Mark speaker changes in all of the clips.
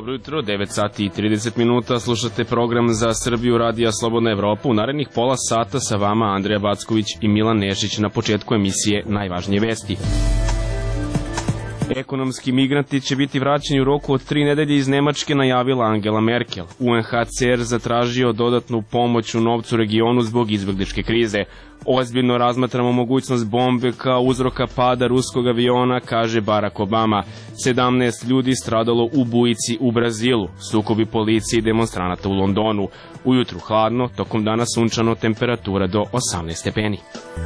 Speaker 1: Dobro jutro, 9 sati i 30 minuta, slušate program za Srbiju Radija Slobodna Evropa. U narednih pola sata sa vama Andreja Backović i Milan Nešić. Na početku emisije najvažnije vesti. Ekonomski migranti će biti vraćeni u roku od 3 nedelje iz Nemačke, najavila Angela Merkel. UNHCR zatražio dodatnu pomoć u novcu regionu zbog izbegličke krize. Ozbiljno razmatramo mogućnost bombe kao uzroka pada ruskog aviona, kaže Barack Obama. 17 ljudi stradalo u bujici u Brazilu, sukobi policije i demonstranata u Londonu. Ujutru hladno, tokom dana sunčano, temperatura do 18 stepeni.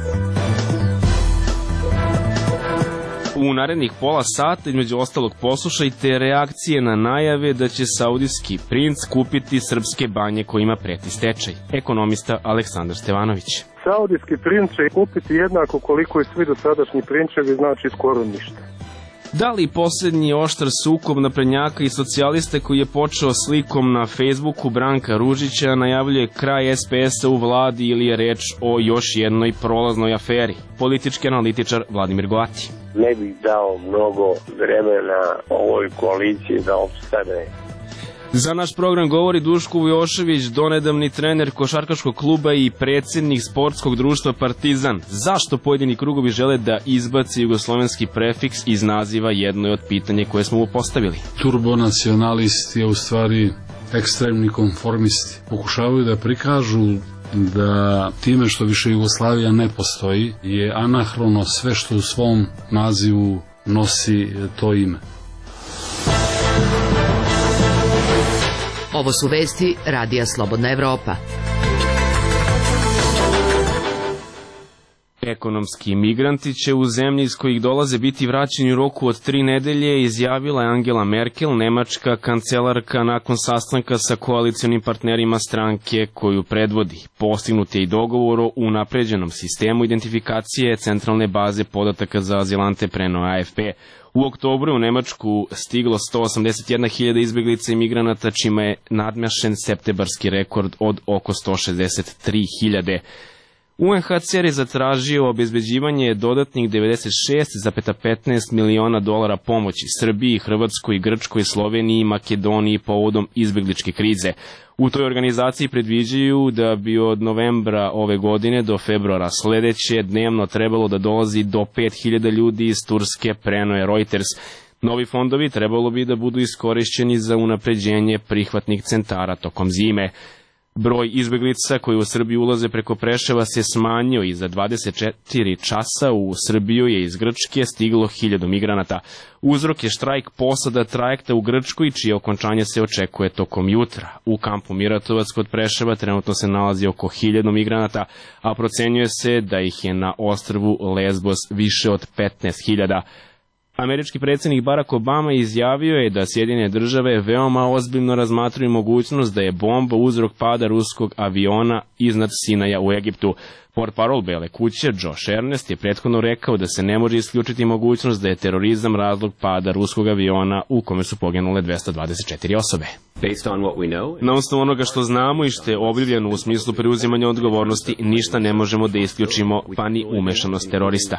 Speaker 1: U narednih pola sata, između ostalog, poslušajte reakcije na najave da će saudijski princ kupiti srpske banje kojima preti stečaj. Ekonomista Aleksandar Stevanović.
Speaker 2: Saudijski princ će kupiti jednako koliko i svi dosadašnji prinčevi, znači skoro ništa.
Speaker 1: Da li posljednji oštar sukob naprednjaka i socijaliste koji je počeo slikom na Facebooku Branka Ružića najavljuje kraj SPS-a u vladi ili je reč o još jednoj prolaznoj aferi? Politički analitičar Vladimir Goati.
Speaker 3: Ne bih dao mnogo vremena ovoj koaliciji da opstane.
Speaker 1: Za naš program govori Duško Vujošević, donedavni trener košarkaškog kluba i predsjednik sportskog društva Partizan. Zašto pojedini krugovi žele da izbaci jugoslovenski prefiks iz naziva, jedno je od pitanja koje smo mu postavili.
Speaker 4: Turbonacionalisti je u stvari ekstremni konformisti. Pokušavaju da prikažu da time što više Jugoslavija ne postoji je anahrono sve što u svom nazivu nosi to ime.
Speaker 5: Ovo su vesti Radija Slobodna Evropa.
Speaker 1: Ekonomski migranti će u zemlji iz kojih dolaze biti vraćeni u roku od 3 nedelje, izjavila je Angela Merkel, nemačka kancelarka, nakon sastanka sa koalicionim partnerima stranke koju predvodi. Postignut je i dogovor o unapređenom sistemu identifikacije centralne baze podataka za azilante, preneo AFP. U oktobru u Nemačku stiglo 181.000 izbjeglica i migranata, čime je nadmašen septembarski rekord od oko 163.000. UNHCR je zatražio obezbeđivanje dodatnih 96,15 miliona dolara pomoći Srbiji, Hrvatskoj, Grčkoj, Sloveniji i Makedoniji povodom izbjegličke krize. U toj organizaciji predviđaju da bi od novembra ove godine do februara sledeće dnevno trebalo da dolazi do 5.000 ljudi iz Turske, preneo je Reuters. Novi fondovi trebalo bi da budu iskorišćeni za unapređenje prihvatnih centara tokom zime. Broj izbeglica koji u Srbiju ulaze preko Preševa se smanjio i za 24 časa u Srbiju je iz Grčke stiglo 1000 migranata. Uzrok je štrajk posada trajekta u Grčkoj, čije okončanje se očekuje tokom jutra. U kampu Miratovac kod Preševa trenutno se nalazi oko 1000 migranata, a procenjuje se da ih je na ostrvu Lesbos više od 15.000. Američki predsjednik Barack Obama izjavio je da Sjedinjene države veoma ozbiljno razmatraju mogućnost da je bomba uzrok pada ruskog aviona iznad Sinaja u Egiptu. Portparol Bele kuće Josh Earnest je prethodno rekao da se ne može isključiti mogućnost da je terorizam razlog pada ruskog aviona u kome su poginule 224 osobe. Na osnovu onoga što znamo i što je objavljeno u smislu preuzimanja odgovornosti, ništa ne možemo da isključimo, pa ni umešanost terorista.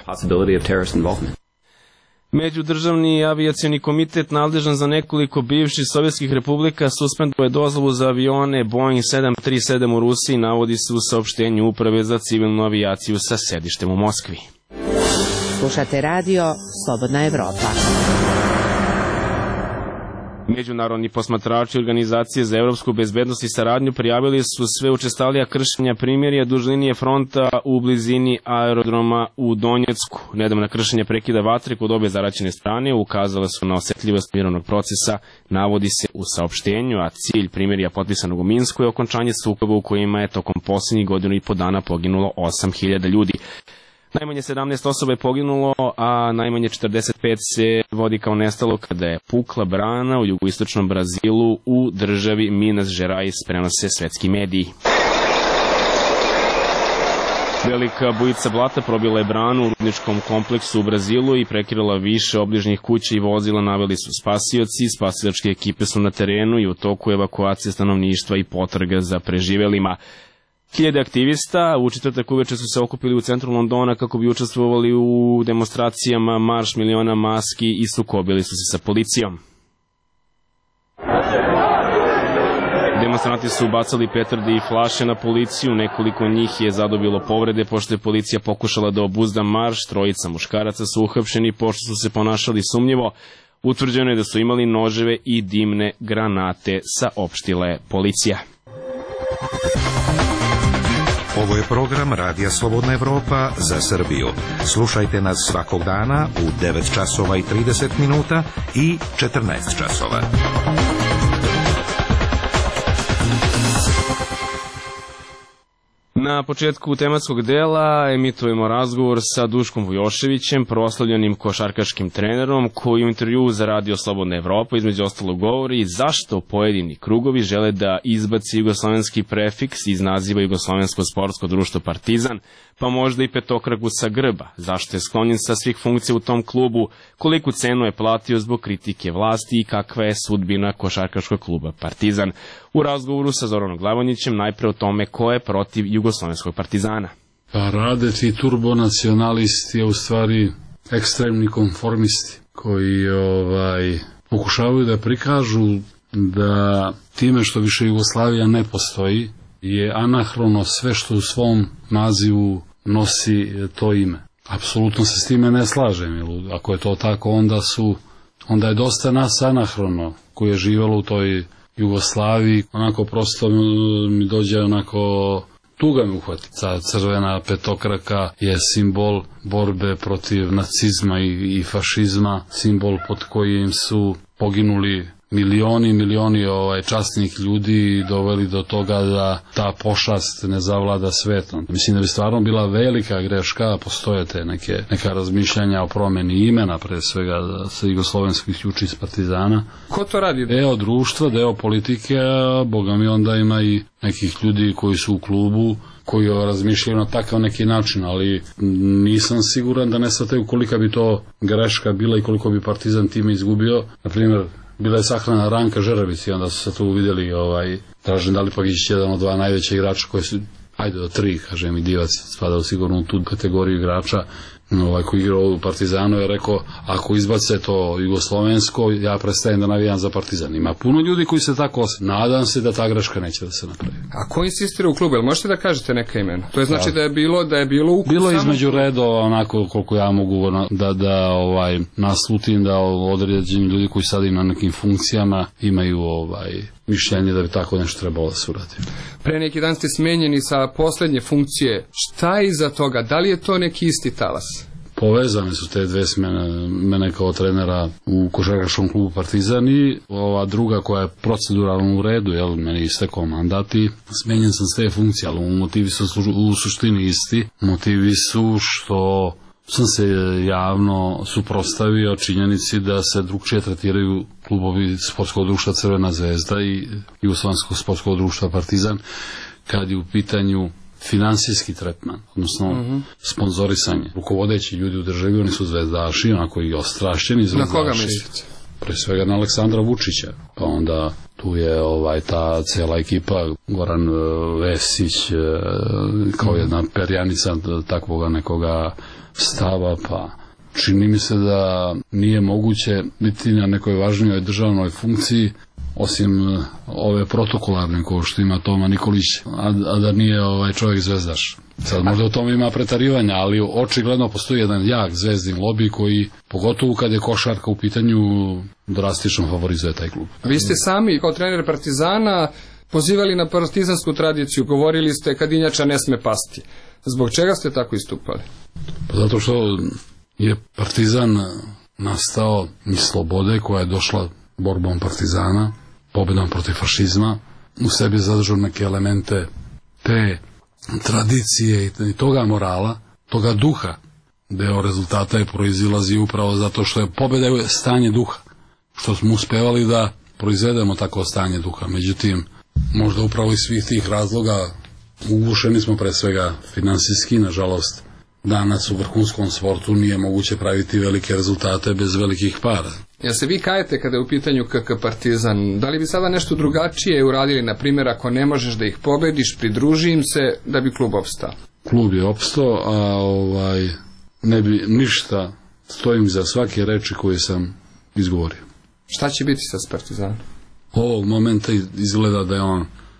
Speaker 1: Međudržavni avijacioni komitet nadležan za nekoliko bivših sovjetskih republika suspenduje dozvolu za avione Boeing 737 u Rusiji, navodi se u saopštenju Uprave za civilnu avijaciju sa sedištem u Moskvi.
Speaker 5: Slušate radio Slobodna Evropa.
Speaker 1: Međunarodni posmatrači Organizacije za evropsku bezbednost i saradnju prijavili su sve učestalija kršenja primirja duž linije fronta u blizini aerodroma u Donjecku. Nedavna kršenja prekida vatre kod obe zaraćene strane ukazale su na osetljivost mirovnog procesa, navodi se u saopštenju, a cilj primirja potpisanog u Minsku je okončanje sukoba u kojima je tokom posljednjih 1,5 godina poginulo 8.000 ljudi. Najmanje 17 osoba je poginulo, a najmanje 45 se vodi kao nestalo kada je pukla brana u jugoistočnom Brazilu u državi Minas Gerais, prenose svetski mediji. Velika bujica blata probila je branu u rudničkom kompleksu u Brazilu i prekirala više obližnjih kuća i vozila, naveli su spasioci. Spasilačke ekipe su na terenu i u toku evakuacije stanovništva i potraga za preživelima. 1000 aktivista u četvrtak uveče su se okupili u centru Londona kako bi učestvovali u demonstracijama Marš miliona maski i sukobili su se sa policijom. Demonstranti su bacali petarde i flaše na policiju, nekoliko njih je zadobilo povrede pošto je policija pokušala da obuzda marš, trojica muškaraca su uhapšeni pošto su se ponašali sumnjivo. Utvrđeno je da su imali noževe i dimne granate, saopštila je policija.
Speaker 6: Ovo je program Radija Slobodna Evropa za Srbiju. Slušajte nas svakog dana u 9 časova i 30 minuta i 14 časova.
Speaker 1: Na početku tematskog dela emitujemo razgovor sa Duškom Vujoševićem, proslavljenim košarkaškim trenerom, koji u intervjuu za Radio Slobodna Evropa između ostalog govori zašto pojedini krugovi žele da izbaci jugoslovenski prefiks iz naziva Jugoslovensko sportsko društvo Partizan, pa možda i petokraku sa grba, zašto je sklonjen sa svih funkcija u tom klubu, koliku cenu je platio zbog kritike vlasti i kakva je sudbina košarkaškog kluba Partizan. U razgovoru sa Zoranom Glavonjićem najpre o tome ko je protiv jugoslovenskog Partizana.
Speaker 4: Pa rade ti turbonacionalisti, a u stvari ekstremni konformisti koji pokušavaju da prikažu da time što više Jugoslavija ne postoji je anahrono sve što u svom nazivu nosi to ime. Apsolutno se s time ne slažem, jer ako je to tako onda je dosta nas anahrono koji je živjelo u toj Jugoslaviji, onako prosto mi dođe tuga mi uhvati. Crvena petokraka je simbol borbe protiv nacizma i fašizma, simbol pod kojim su poginuli milioni časnih ljudi i doveli do toga da ta pošast ne zavlada svetom. Mislim da bi stvarno bila velika greška, postoje te neka razmišljanja o promeni imena, pre svega sa jugoslovenskih isključi iz Partizana.
Speaker 7: Ko to radi?
Speaker 4: Deo društva, deo politike, a boga mi onda ima i nekih ljudi koji su u klubu, koji razmišljaju na takav neki način, ali nisam siguran da ne shvataju kolika bi to greška bila i koliko bi Partizan time izgubio. Na primjer, bila je sahrana Ranka Žeravić i onda su se tu uvidjeli Dražen Dalipagić, jedan od dva najveća igrača koji su, do 3, kažem, i Divac spadao sigurno u tu kategoriju igrača, koji igrao u Partizanu je rekao, ako izbace to jugoslovensko, ja prestajem da navijam za Partizan. Ima puno ljudi koji se tako nadam se da ta greška neće da se napravi.
Speaker 7: A ko insistira u klubu? Jel možete da kažete neka imena? To je znači da je bilo u
Speaker 4: bilo između redova, onako koliko ja mogu da naslutim da određeni ljudi koji sad im na nekim funkcijama imaju mišljenje da bi tako nešto trebalo da se uradi.
Speaker 7: Pre neki dan ste smenjeni sa poslednje funkcije. Šta je iza toga? Da li je to neki isti talas?
Speaker 4: Povezane su te dve smene, mene kao trenera u košarkaškom klubu Partizan i ova druga koja je proceduralno u redu, meni je istekao mandat i smenjen sam s te funkcije, ali motivi su u suštini isti. Motivi su što sam se javno suprotstavio činjenici da se drugčije tretiraju klubovi sportskog društva Crvena zvezda i Jugoslovenskog sportskog društva Partizan kad je u pitanju finansijski tretman, odnosno sponzorisanje. Rukovodeći ljudi u državi, oni su zvezdaši, onako i ostrašćeni zvezdaši.
Speaker 7: Na koga mislite?
Speaker 4: Pre svega na Aleksandra Vučića, pa onda tu je ta cela ekipa, Goran Vesić, kao jedna perjanica takvoga nekoga stava, pa čini mi se da nije moguće biti na nekoj važnijoj državnoj funkciji osim ove protokolarne ko što ima Toma Nikolić, a da nije čovjek zvezdaš. Sad možda u tome ima pretarivanja, ali očigledno postoji jedan jak zvezdin lobi koji, pogotovo kad je košarka u pitanju, drastično favorizuje taj klub.
Speaker 7: Vi ste sami kao trener Partizana pozivali na partizansku tradiciju, govorili ste kadinjača ne sme pasti. Zbog čega ste tako istupali?
Speaker 4: Pa zato što je Partizan nastao iz slobode koja je došla borbom Partizana, pobjedom protiv fašizma, u sebi zadržao neke elemente te tradicije i toga morala, toga duha. Deo rezultata je proizilazi upravo zato što je pobjeda je stanje duha, što smo uspevali da proizvedemo tako stanje duha. Međutim, možda upravo iz svih tih razloga ugušeni smo pre svega finansijski, nažalost. Danas u vrhunskom sportu nije moguće praviti velike rezultate bez velikih para.
Speaker 7: Jel se vi kajete kada je u pitanju KK Partizan? Da li bi sada nešto drugačije uradili, na primjer, ako ne možeš da ih pobediš, pridruži im se da bi klub opstao?
Speaker 4: Klub je opstao, a ne bi ništa, stojim za svake reči koje sam izgovorio.
Speaker 7: Šta će biti sa Partizanom?
Speaker 4: Ovog momenta izgleda da je on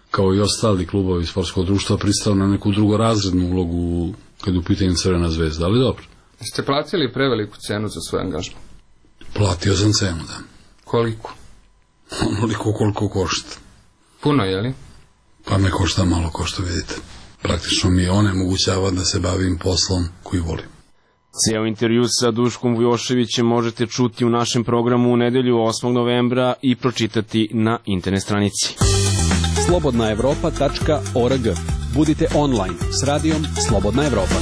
Speaker 4: kao i ostali klubovi sportskog društva, pristao na neku drugorazrednu ulogu kad je u pitanju Crvena zvezda, ali dobro.
Speaker 7: Ste platili preveliku cenu za svoj angažman?
Speaker 4: Platio sam cenu, da.
Speaker 7: Koliko?
Speaker 4: Onoliko koliko košta.
Speaker 7: Puno, je li?
Speaker 4: Pa me košta malo, ko što vidite. Praktično mi onemogućava da se bavim poslom koji volim.
Speaker 1: Cijel intervju sa Duškom Vujoševićem možete čuti u našem programu u nedelju 8. novembra i pročitati na internet stranici.
Speaker 8: slobodnaevropa.org. Budite online s radijom Slobodna Evropa.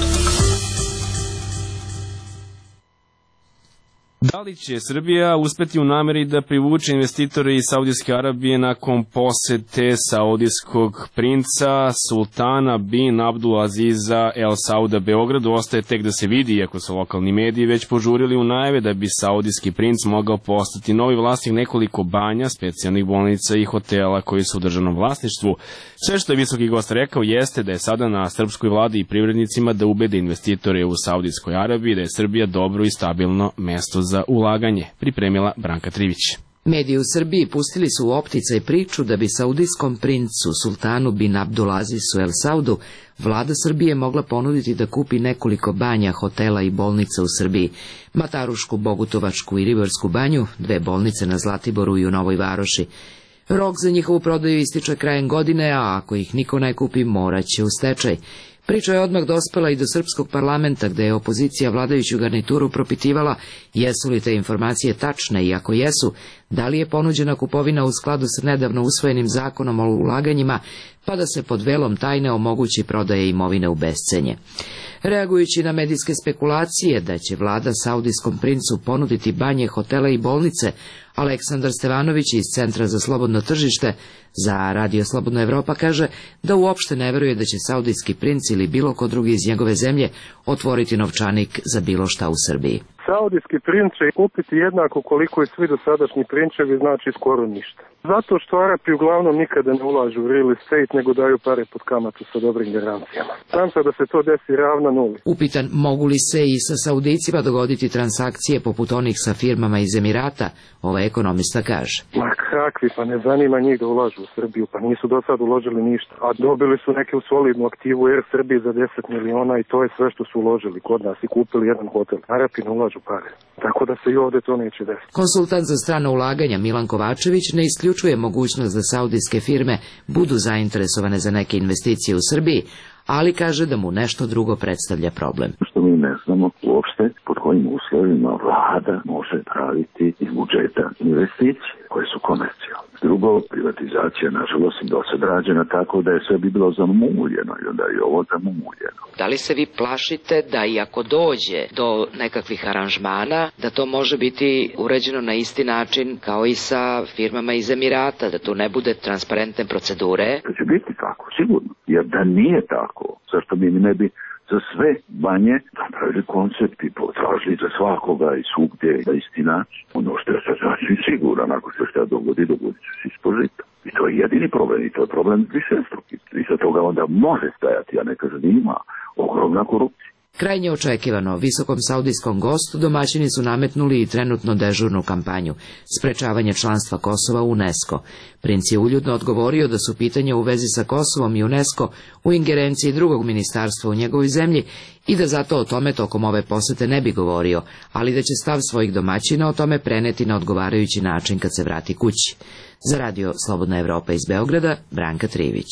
Speaker 1: Da li će Srbija uspeti u nameri da privuče investitore iz Saudijske Arabije nakon posete saudijskog princa Sultana bin Abdulaziza El Sauda Beogradu? Ostaje tek da se vidi, iako su lokalni mediji već požurili u najave da bi saudijski princ mogao postati novi vlasnik nekoliko banja, specijalnih bolnica i hotela koji su u državnom vlasništvu. Sve što je visoki gost rekao jeste da je sada na srpskoj vladi i privrednicima da ubede investitore u Saudijskoj Arabiji, da je Srbija dobro i stabilno mesto za ulaganje, pripremila Branka Trivić.
Speaker 5: Mediji u Srbiji pustili su u opticaj priču da bi saudijskom princu Sultanu bin Abdulazizu El Saudu vlada Srbije mogla ponuditi da kupi nekoliko banja, hotela i bolnica u Srbiji, Matarušku, Bogutovačku i Ribarsku banju, 2 bolnice na Zlatiboru i u Novoj Varoši. Rok za njihovu prodaju ističe krajem godine, a ako ih niko ne kupi, moraće u stečaj. Priča je odmah dospela i do srpskog parlamenta, gde je opozicija vladajuću garnituru propitivala jesu li te informacije tačne i ako jesu, da li je ponuđena kupovina u skladu sa nedavno usvojenim zakonom o ulaganjima, pa da se pod velom tajne omogući prodaje imovine u bescenje. Reagujući na medijske spekulacije da će vlada saudijskom princu ponuditi banje, hotele i bolnice, Aleksandar Stevanović iz Centra za slobodno tržište za Radio Slobodna Evropa kaže da uopšte ne veruje da će saudijski princ ili bilo ko drugi iz njegove zemlje otvoriti novčanik za bilo šta u Srbiji.
Speaker 2: Saudijski princ će kupiti jednako koliko i svi dosadašnji prinčevi, znači skoro ništa. Zato što Arapi uglavnom nikada ne ulažu u real estate, nego daju pare pod kamatu sa dobrim garancijama. Šansa da se to desi ravna nuli.
Speaker 5: Upitan mogu li se i sa Saudijcima dogoditi transakcije poput onih sa firmama iz Emirata, ovaj ekonomista kaže.
Speaker 2: Ma kakvi, pa ne zanima njih da ulažu u Srbiju, pa nisu do sad uložili ništa. A dobili su neku solidnu aktivu Air Srbije za 10 miliona i to je sve što su uložili kod nas i kupili jedan hotel. Arapi ne ulažu pare, tako da se i ovde to neće desiti.
Speaker 5: Konsultant za strano ulaganja Milan Kovačević ne isključuje mogućnost da saudijske firme budu zainteresovane za neke investicije u Srbiji, ali kaže da mu nešto drugo predstavlja problem.
Speaker 9: Što mi ne znamo uopšte pod kojim uslovima vlada može praviti iz budžeta investicije koje su komercijalne. Drugo, privatizacija nažalost i dosad rađena tako da je sve bi bilo zamuljeno i onda je ovo zamuljeno.
Speaker 5: Da li se vi plašite da i ako dođe do nekakvih aranžmana, da to može biti urađeno na isti način kao i sa firmama iz Emirata, da tu ne bude transparentne procedure?
Speaker 9: To će biti tako, sigurno. Jer da nije tako, zašto mi ne bi za sve banje napravili koncept i potražili za svakoga i svugdje na isti način. Ono što je sasvim siguran, ako se šta dogodi će se ispožiti. I to je jedini problem, i to je problem višestruki. I sa toga onda može stajati, a ne kaže da ima ogromna korupcija.
Speaker 5: Krajnje očekivano, visokom saudijskom gostu domaćini su nametnuli i trenutno dežurnu kampanju, sprečavanje članstva Kosova u UNESCO. Princ je uljudno odgovorio da su pitanja u vezi sa Kosovom i UNESCO u ingerenciji drugog ministarstva u njegovoj zemlji i da zato o tome tokom ove posete ne bi govorio, ali da će stav svojih domaćina o tome preneti na odgovarajući način kad se vrati kući. Za Radio Slobodna Evropa iz Beograda, Branka Trivić.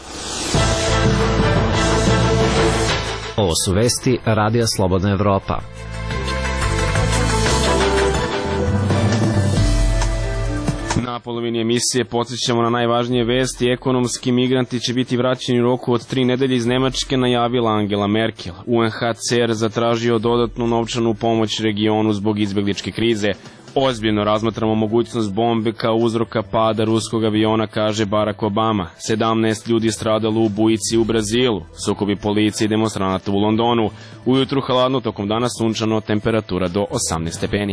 Speaker 10: Ovo su vesti Radija Slobodna Evropa.
Speaker 1: Na polovini emisije podsjećamo na najvažnije vesti. Ekonomski migranti će biti vraćeni u roku od 3 nedelje iz Nemačke, najavila Angela Merkel. UNHCR zatražio dodatnu novčanu pomoć regionu zbog izbegličke krize. Ozbiljno razmatramo mogućnost bombe kao uzroka pada ruskog aviona, kaže Barack Obama. 17 ljudi stradalo u bujici u Brazilu, sukobi policije i demonstranata u Londonu. Ujutru hladno, tokom dana sunčano, temperatura do 18 stepeni.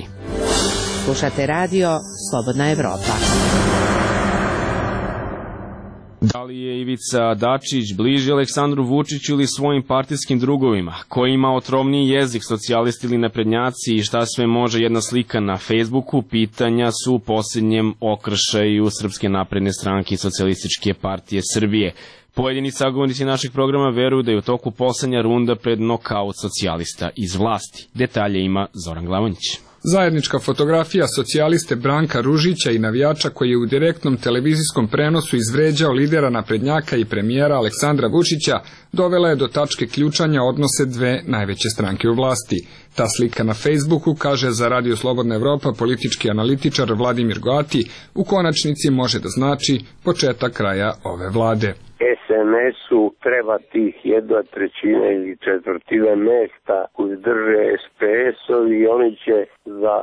Speaker 5: Slušate radio Slobodna Evropa.
Speaker 1: Da li je Ivica Dačić bliži Aleksandru Vučiću ili svojim partijskim drugovima? Ko ima otrovniji jezik, socijalisti ili naprednjaci i šta sve može jedna slika na Facebooku? Pitanja su u posljednjem okršaju Srpske napredne stranke i Socijalističke partije Srbije. Pojedini sagovornici našeg programa veruju da je u toku poslednja runda pred nokaut socijalista iz vlasti. Detalje ima Zoran Glavonjić.
Speaker 7: Zajednička fotografija socijaliste Branka Ružića i navijača koji je u direktnom televizijskom prenosu izvređao lidera naprednjaka i premijera Aleksandra Vučića dovela je do tačke ključanja odnose dve najveće stranke u vlasti. Ta slika na Facebooku, kaže za Radio Slobodna Evropa politički analitičar Vladimir Goati, u konačnici može da znači početak kraja ove vlade.
Speaker 3: SNS-u treba tih 1/3 ili 1/4 mesta koji drže SPS-ovi i oni će za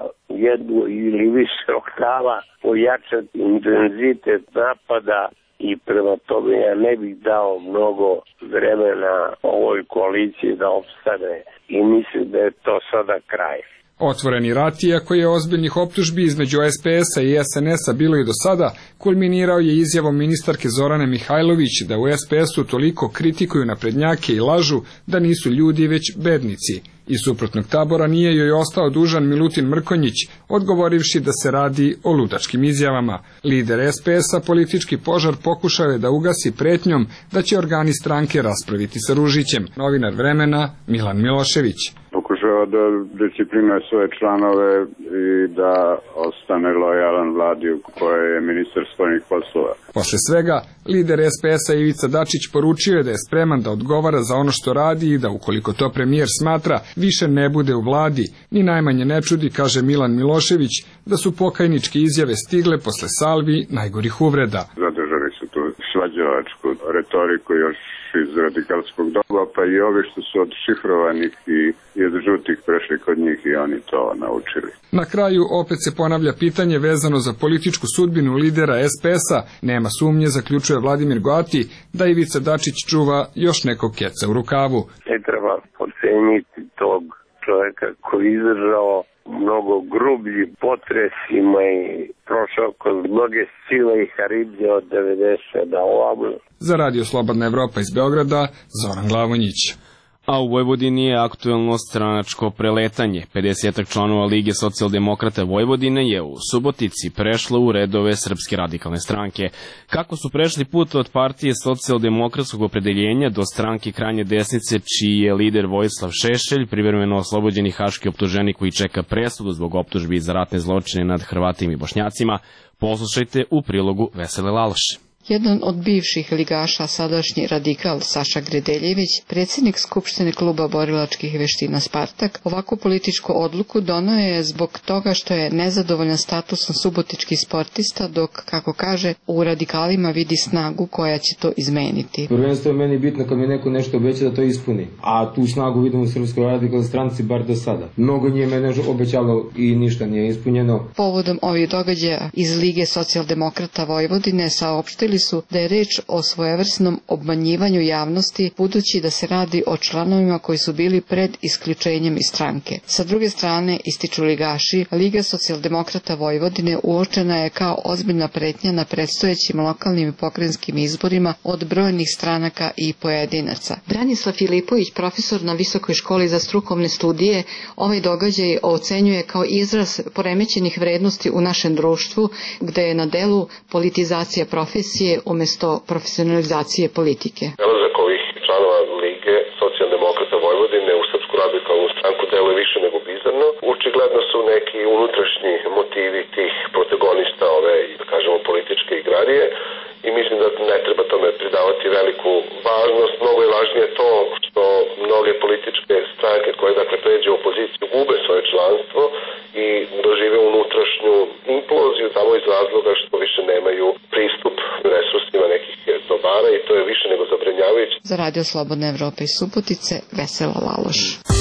Speaker 3: 1 ili više oktava pojačati intenzitet napada i prema tome ja ne bih dao mnogo vremena ovoj koaliciji da opstane i mislim da je to sada kraj.
Speaker 7: Otvoreni rat, iako je ozbiljnih optužbi između SPS-a i SNS-a bilo i do sada, kulminirao je izjavom ministarke Zorane Mihajlović da u SPS-u toliko kritikuju naprednjake i lažu da nisu ljudi već bednici. Iz suprotnog tabora nije joj ostao dužan Milutin Mrkonjić, odgovorivši da se radi o ludačkim izjavama. Lider SPS-a politički požar pokušao je da ugasi pretnjom da će organi stranke raspraviti sa Ružićem. Novinar Vremena Milan Milošević.
Speaker 11: Pokušao da disciplinuje svoje članove i da ostane lojalan vladi u kojoj je ministar spoljnih poslova.
Speaker 7: Posle svega, lider SPS-a Ivica Dačić poručio je da je spreman da odgovara za ono što radi i da ukoliko to premijer smatra, više ne bude u vladi. Ni najmanje ne čudi, kaže Milan Milošević, da su pokajničke izjave stigle posle salvi najgorih uvreda.
Speaker 11: Zadržali su tu svađalačku retoriku još iz radikalskog doba, pa i ovi što su od šifrovanih i iz žutih prešli kod njih i oni to naučili.
Speaker 7: Na kraju opet se ponavlja pitanje vezano za političku sudbinu lidera SPS-a. Nema sumnje, zaključuje Vladimir Goati, da Ivica Dačić čuva još nekog keca u rukavu.
Speaker 3: Ne treba podceniti tog čovjeka koji je izdržao mnogo grublji potresima i prošao kroz mnoge sile i haribdje od 90 da ovamo.
Speaker 7: Za Radio Slobodna Evropa iz Beograda, Zoran Glavonjić.
Speaker 1: A u Vojvodini je aktuelno stranačko preletanje. 50 članova Lige socijaldemokrata Vojvodine je u Subotici prešlo u redove Srpske radikalne stranke. Kako su prešli put od partije socijaldemokratskog opredeljenja do stranke krajnje desnice, čiji je lider Vojislav Šešelj, privremeno oslobođeni haški optuženik koji čeka presudu zbog optužbi za ratne zločine nad Hrvatima i Bošnjacima, poslušajte u prilogu Vesele Laloše.
Speaker 12: Jedan od bivših ligaša, sadašnji radikal Saša Gredeljević, predsjednik Skupštine kluba borilačkih veština Spartak, ovakvu političku odluku doneo je zbog toga što je nezadovoljan statusom subotičkih sportista, dok, kako kaže, u radikalima vidi snagu koja će to izmeniti.
Speaker 13: Prvenstveno meni je bitno kad mi neko nešto obeća da to ispuni, a tu snagu vidimo u Srpskoj radikalnoj stranci bar do sada. Mnogo njih mene obećalo i ništa nije ispunjeno.
Speaker 12: Povodom ovih događaja iz Lige socijaldemokrata Vojvodine saopštili su da je reč o svojevrsnom obmanjivanju javnosti, budući da se radi o članovima koji su bili pred isključenjem iz stranke. Sa druge strane, ističu ligaši, Liga socijaldemokrata Vojvodine uočena je kao ozbiljna pretnja na predstojećim lokalnim i pokrajinskim izborima od brojnih stranaka i pojedinaca. Branislav Filipović, profesor na Visokoj školi za strukovne studije, ovaj događaj ocenjuje kao izraz poremećenih vrednosti u našem društvu, gde je na delu politizacija profesije umjesto profesionalizacije politike.
Speaker 14: Dolazak ovih članova Lige socijaldemokrata Vojvodine u Srpsku radikalnu stranku deluje više nego bizarno. Očigledno su neki unutrašnji motivi tih protagonista ove, da kažemo, političke igrarije i mislim da ne treba tome pridavati veliku važnost. Mnogo je važnije to što mnoge političke stranke koje dakle pređe u opoziciju gube svoje članstvo i dožive unutrašnju imploziju tamo iz razloga što više nemaju pristup resursima nekih dobara i to je više nego zabrinjavajuće.
Speaker 12: Za Radio Slobodna Evropa iz Subotice, Vesela Laloš.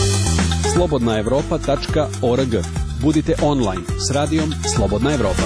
Speaker 8: slobodnaevropa.org. Budite online s radijom Slobodna Evropa.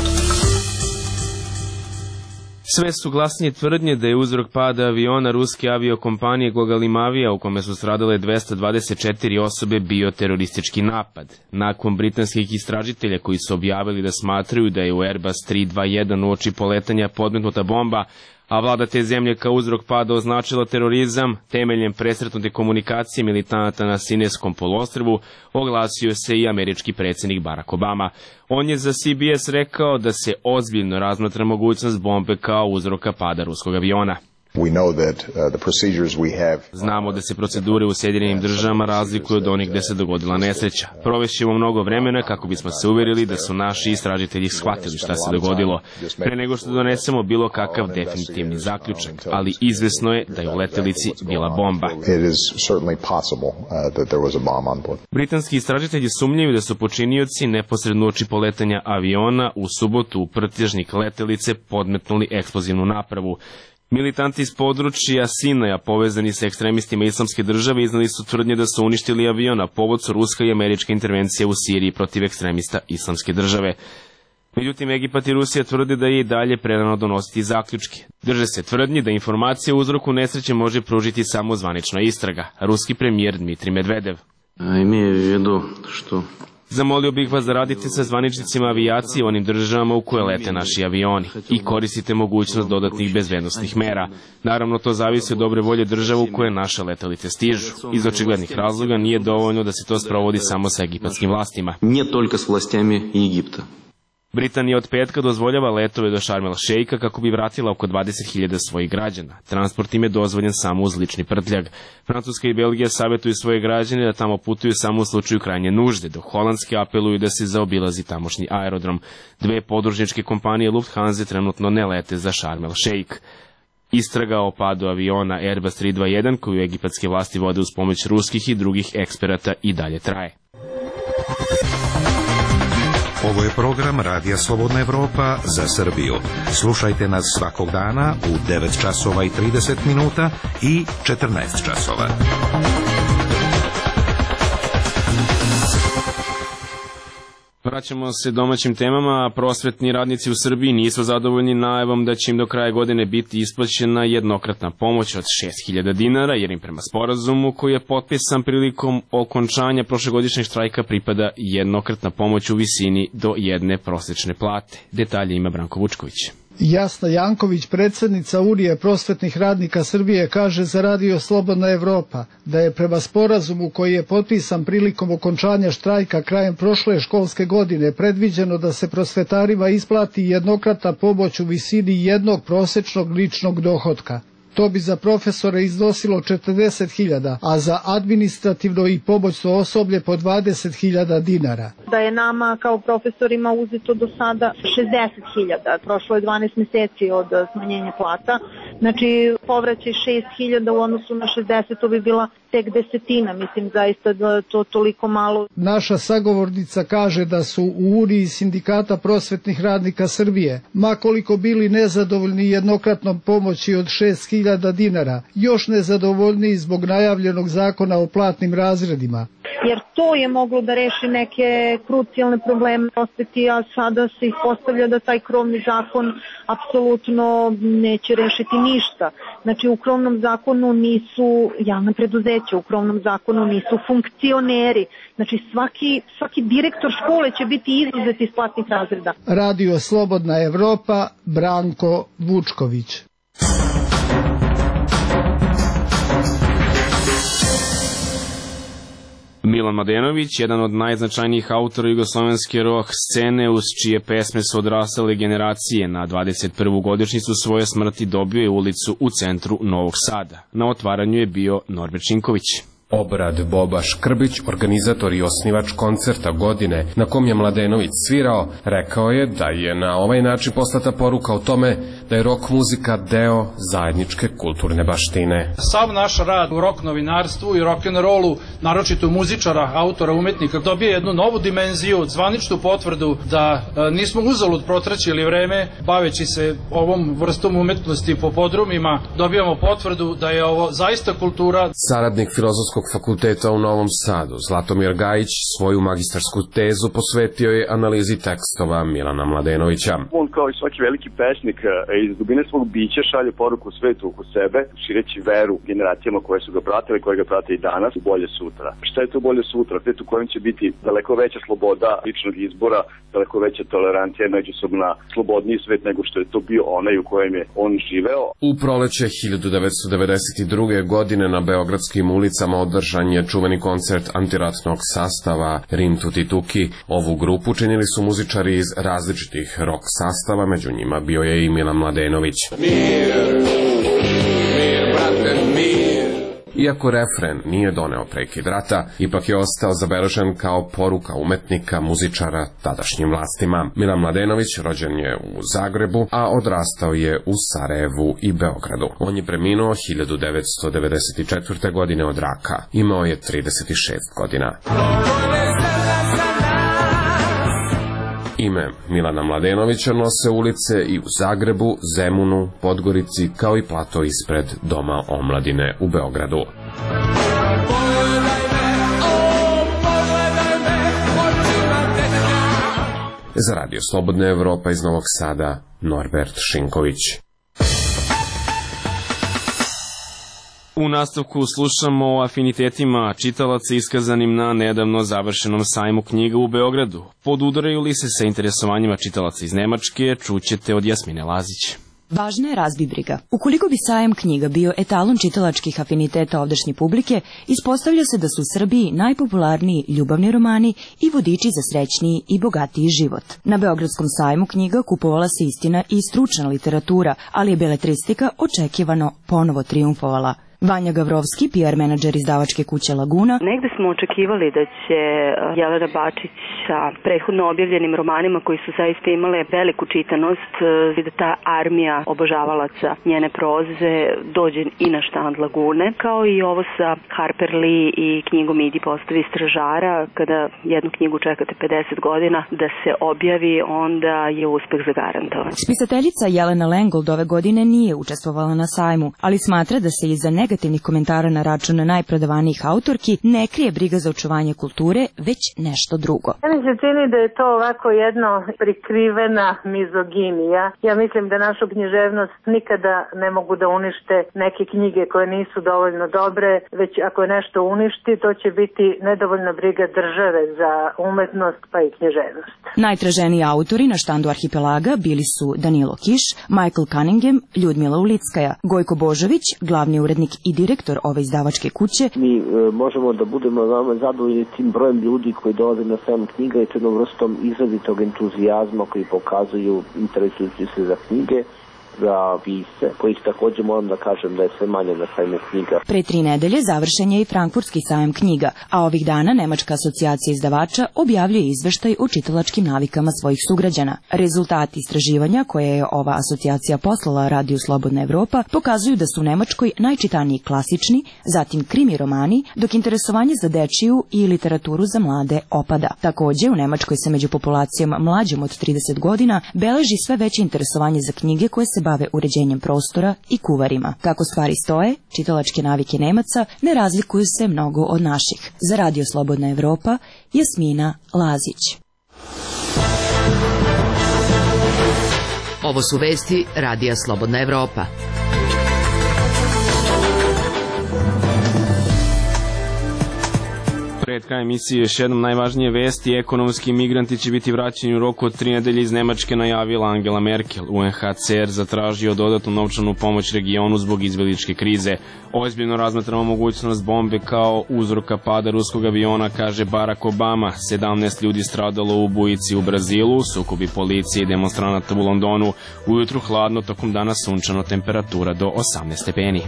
Speaker 1: Sve su glasnije tvrdnje da je uzrok pada aviona ruske aviokompanije Gogalimavija, u kome su stradale 224 osobe, bio teroristički napad. Nakon britanskih istražitelja koji su objavili da smatraju da je u Airbus 321 uoči poletanja podmetnuta bomba, a vlada te zemlje kao uzrok pada označila terorizam, temeljem presretnute komunikacije militanata na Sinajskom poluostrvu, oglasio se i američki predsjednik Barack Obama. On je za CBS rekao da se ozbiljno razmatra mogućnost bombe kao uzroka pada ruskog aviona. Znamo da se procedure u Sjedinjenim državama razlikuju od onih gde se dogodila nesreća. Provešćemo mnogo vremena kako bismo se uvjerili da su naši istražitelji shvatili šta se dogodilo, pre nego što donesemo bilo kakav definitivni zaključak, ali izvesno je da je u letelici bila bomba. Britanski istražitelji sumnjaju da su počinioci neposredno uoči poletanja aviona u subotu u prtljažnik letelice podmetnuli eksplozivnu napravu. Militanti iz područja Sinaja povezani sa ekstremistima Islamske države iznali su tvrdnje da su uništili avion, a povod su ruska i američka intervencija u Siriji protiv ekstremista Islamske države. Međutim, Egipat i Rusija tvrde da je i dalje prerano donositi zaključke. Drže se tvrdnji da informacija o uzroku nesreće može pružiti samo zvanična istraga. Ruski premijer Dmitrij Medvedev. Zamolio bih vas da radite sa zvaničnicima avijacije u onim državama u koje lete naši avioni i koristite mogućnost dodatnih bezbednosnih mera. Naravno, to zavisi od dobre volje država u koje naše letelice stižu. Iz očiglednih razloga nije dovoljno da se to sprovodi samo sa egipatskim vlastima.
Speaker 15: Ne toliko s vlastima Egipta.
Speaker 1: Britanija od petka dozvoljava letove do Šarm el Šeika kako bi vratila oko 20.000 svojih građana. Transport im je dozvoljen samo uz lični prtljag. Francuska i Belgija savjetuju svoje građane da tamo putuju samo u slučaju krajnje nužde, dok holandske apeluju da se zaobilazi tamošnji aerodrom. Dve podružničke kompanije Lufthansa trenutno ne lete za Šarm el Šeik. Istraga o padu aviona Airbus 321 koju egipatske vlasti vode uz pomoć ruskih i drugih eksperata i dalje traje.
Speaker 6: Ovo je program Radija Slobodna Evropa za Srbiju. Slušajte nas svakog dana u 9 časova i 30 minuta i 14 časova.
Speaker 1: Vraćamo se domaćim temama. Prosvetni radnici u Srbiji nisu zadovoljni najavom da će im do kraja godine biti isplaćena jednokratna pomoć od 6.000 dinara, jer im prema sporazumu koji je potpisan prilikom okončanja prošlogodišnjeg štrajka pripada jednokratna pomoć u visini do jedne prosječne plate. Detalje ima Branko Vučković.
Speaker 16: Jasna Janković, predsjednica Unije prosvetnih radnika Srbije, kaže za Radio Slobodna Evropa da je prema sporazumu koji je potpisan prilikom okončanja štrajka krajem prošle školske godine predviđeno da se prosvetarima isplati jednokratna pomoć u visini jednog prosječnog ličnog dohotka. To bi za profesore iznosilo 40.000, a za administrativno i pomoćno osoblje po 20.000 dinara.
Speaker 17: Da je nama kao profesorima uzeto do sada 60.000, prošlo je 12 mjeseci od smanjenja plata, znači povraćaj 6.000 u odnosu na 60, to bi bila tek desetina, mislim zaista da to toliko malo.
Speaker 16: Naša sagovornica kaže da su u Uniji sindikata prosvetnih radnika Srbije, makoliko bili nezadovoljni jednokratnom pomoći od 6.000 dinara, još nezadovoljniji zbog najavljenog zakona o platnim razredima.
Speaker 17: Jer to je moglo da reši neke krucijalne probleme prosveti, a sada se ispostavlja da taj krovni zakon apsolutno neće rešiti ništa. Znači u krovnom zakonu nisu javna preduzeća, u krovnom zakonu nisu funkcioneri. Znači svaki direktor škole će biti izuzet iz platnih razreda.
Speaker 16: Radio Slobodna Evropa, Branko Vučković.
Speaker 1: Milan Mladenović, jedan od najznačajnijih autora jugoslovenske rock scene uz čije pesme su odrastale generacije, na 21. godišnjicu svoje smrti dobio je ulicu u centru Novog Sada. Na otvaranju je bio Norbert Šinković.
Speaker 18: Obrad Boba Škrbić, organizator i osnivač koncerta godine na kom je Mladenović svirao, rekao je da je na ovaj način poslata poruka o tome da je rock muzika deo zajedničke kulturne baštine.
Speaker 19: Sav naš rad u rock novinarstvu i rock'n'rollu, naročito muzičara, autora, umetnika, dobije jednu novu dimenziju, zvaničnu potvrdu da nismo uzalud protraćili vreme baveći se ovom vrstom umetnosti po podrumima, dobijamo potvrdu da je ovo zaista kultura.
Speaker 18: Saradnik filozofskog Filozofskog fakulteta u Novom Sadu, Zlatomir Gajić svoju magistarsku tezu posvetio je analizi tekstova Milana Mladenovića.
Speaker 20: On kao i svaki veliki pesnik iz dubine svog bića šalje poruku svetu oko sebe, šireći veru generacijama koje su ga pratile, koje ga prate i danas, u bolje sutra. Šta je to bolje sutra? Svet u kojem će biti daleko veća sloboda ličnog izbora, daleko veća tolerancija, međusobna slobodniji svet nego što je to bio onaj u kojem je on živeo.
Speaker 18: U proleće 1992. godine na beogradskim ulicama održan je čuveni koncert antiratnog sastava Rim Tuti Tuki. Ovu grupu činili su muzičari iz različitih rock sastava, među njima bio je i Milan Mladenović. Iako refren nije doneo prekid rata, ipak je ostao zabeležen kao poruka umetnika, muzičara tadašnjim vlastima. Milan Mladenović rođen je u Zagrebu, a odrastao je u Sarajevu i Beogradu. On je preminuo 1994. godine od raka. Imao je 36 godina. Ime Milana Mladenovića nose ulice i u Zagrebu, Zemunu, Podgorici, kao i plato ispred Doma omladine u Beogradu. Za Radio Slobodna Evropa iz Novog Sada, Norbert Šinković.
Speaker 1: U nastavku slušamo o afinitetima čitalaca iskazanim na nedavno završenom sajmu knjiga u Beogradu. Podudaraju li se sa interesovanjima čitalaca iz Nemačke, čućete od Jasmine Lazić.
Speaker 21: Važna je razbibriga. Ukoliko bi sajam knjiga bio etalon čitalačkih afiniteta ovdašnje publike, ispostavlja se da su u Srbiji najpopularniji ljubavni romani i vodiči za srećniji i bogatiji život. Na Beogradskom sajmu knjiga kupovala se istina i stručna literatura, ali je beletristika očekivano ponovo trijumfovala. Vanja Gavrovski, PR menadžer izdavačke kuće Laguna.
Speaker 22: Negde smo očekivali da će Jelena Bačić sa prethodno objavljenim romanima koji su zaista imale veliku čitanost i da ta armija obožavalaca njene proze dođe i na štand Lagune, kao i ovo sa Harper Lee i knjigom Idi postavi stražara. Kada jednu knjigu čekate 50 godina da se objavi, onda je uspeh zagarantovan.
Speaker 21: Spisateljica Jelena Lengold ove godine nije učestvovala na sajmu, ali smatra da se iza negativnih komentara na račun najprodavanijih autorki ne krije briga za očuvanje kulture, već nešto drugo.
Speaker 23: Meni se čini da je to ovako jedno prikrivena mizoginija. Ja mislim da našu književnost nikada ne mogu da unište neke knjige koje nisu dovoljno dobre, već ako je nešto uništi, to će biti nedovoljna briga države za umetnost pa i književnost.
Speaker 21: Najtraženiji autori na štandu Arhipelaga bili su Danilo Kiš, Michael Cunningham, Ljudmila Ulickaja, Gojko Božović, glavni urednik i direktor ove izdavačke kuće.
Speaker 24: Mi možemo da budemo veoma zadovoljni tim brojem ljudi koji dolaze na sajam knjiga i jednom vrstom izrazitog entuzijazma koji pokazuju interesujući se za knjige, za pisce, kojih također moram da kažem da je sve manje na sajmu knjiga.
Speaker 21: Pre 3 nedelje završen je i Frankfurtski sajam knjiga, a ovih dana Nemačka asocijacija izdavača objavljuje izveštaj o čitalačkim navikama svojih sugrađana. Rezultati istraživanja koje je ova asocijacija poslala Radiju Slobodna Evropa pokazuju da su u Nemačkoj najčitaniji klasični, zatim krimi romani, dok interesovanje za dečiju i literaturu za mlade opada. Također u Nemačkoj se među populacijom mlađom od 30 godina beleži sve veće interesovanje za knjige koje se bave uređenjem prostora i kuvarima. Kako stvari stoje, čitalačke navike Nemaca ne razlikuju se mnogo od naših. Za Radio Slobodna Evropa, Jasmina Lazić.
Speaker 5: Ovo su vesti Radija Slobodna Evropa.
Speaker 1: Pred krajem emisije još jednom najvažnije vesti. Ekonomski migranti će biti vraćeni u roku od 3 nedelje iz Nemačke, najavila Angela Merkel. UNHCR zatražio dodatnu novčanu pomoć regionu zbog izbegličke krize. Ozbiljno razmatramo mogućnost bombe kao uzroka pada ruskog aviona, kaže Barack Obama. 17 ljudi stradalo u bujici u Brazilu, sukobi policije i demonstranata u Londonu. Ujutru hladno, tokom dana sunčano, temperatura do 18 stepeni.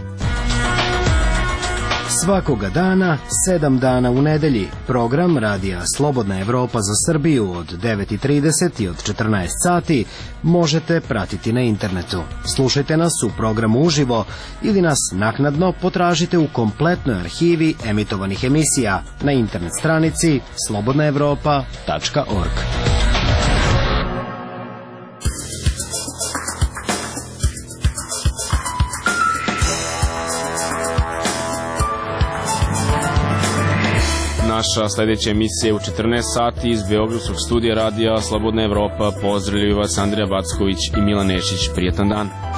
Speaker 25: Svakoga dana, 7 dana u nedelji, program Radija Slobodna Evropa za Srbiju od 9:30 i od 14 sati možete pratiti na internetu. Slušajte nas u programu uživo ili nas naknadno potražite u kompletnoj arhivi emitovanih emisija na internet stranici slobodnaevropa.org.
Speaker 1: Naša sledeća emisija je u 14 sati iz Beogradskog studija radija Slobodna Evropa. Pozdravljaju vas Andrija Backović i Milan Nešić. Prijetan dan.